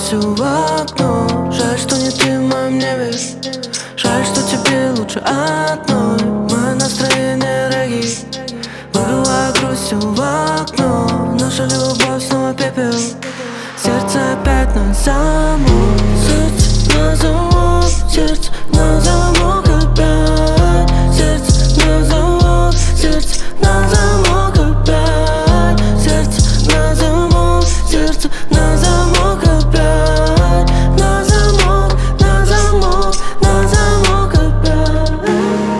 грустью в окно. Жаль, что не ты в моем небе. Жаль, что тебе лучше одной. Мое настроение регги. Выдуваю грустью в окно. Наша любовь снова пепел. Сердце опять на замок. Сердце на замок. Сердце на замок опять. Сердце на замок. Сердце на замок опять. Сердце на замок. Сердце на замок опять. На замок, на замок, на замок опять.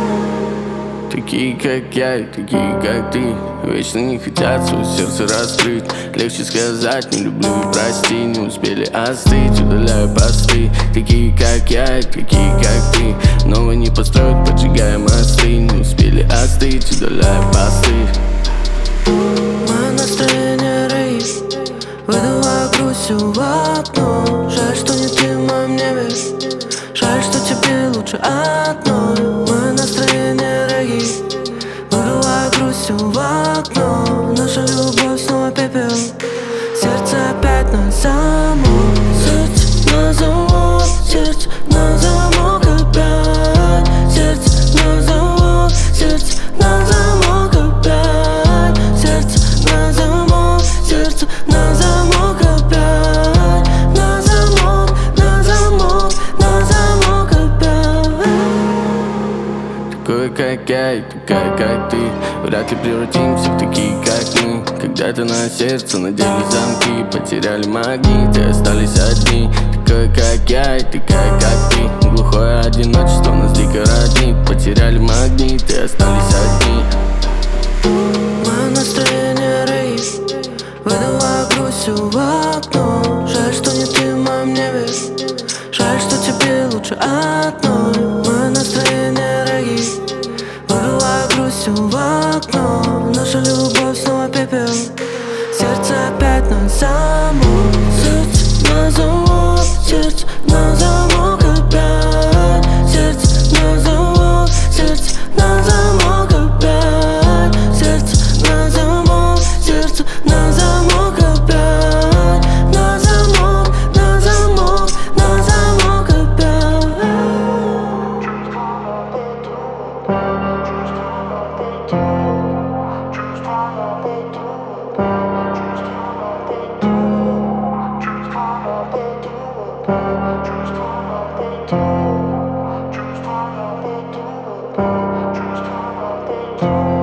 Такие, как я, и такие, как ты, вечно не хотят свое сердце раскрыть. Легче сказать не люблю и прости. Не успели остыть, удаляю посты. Такие, как я, и такие, как ты, новое не построить, поджигая мосты. Не успели остыть, удаляю посты. Мое настроение рейв. Выдуваю грустью в окно. Жаль, что не ты в моем небе. Жаль, что тебе лучше одной. Мое настроение регги. Выдуваю грустью в окно. Наша любовь снова пепел. Сердце опять на замок. Сердце на замок. Сердце на замок опять. Сердце на замок. Сердце на замок опять. Сердце на замок. Сердце на замок опять. На замок, на замок, на замок опять. Такой, как я, и такая, как ты, вряд ли превратимся в такие, как мы. Когда-то на сердце надели замки, потеряли магниты, остались одни. Такой, как я, и такая, как ты, глухое одиночество нас дико роднит. Потеряли магниты, остались одни. Мое настроение рейв. Выдуваю грустью в окно. Жаль, что не ты в моем небе. Жаль, что тебе лучше одной. Мое настроение регги. Выдуваю грустью в окно. Наша любовь снова пепел. Сердце опять на замок. Сердце на замок. Сердце на замок опять. Сердце на замок. Сердце на замок опять. Сердце на замок. Сердце на замок опять. На замок, на замок, на замок опять. Just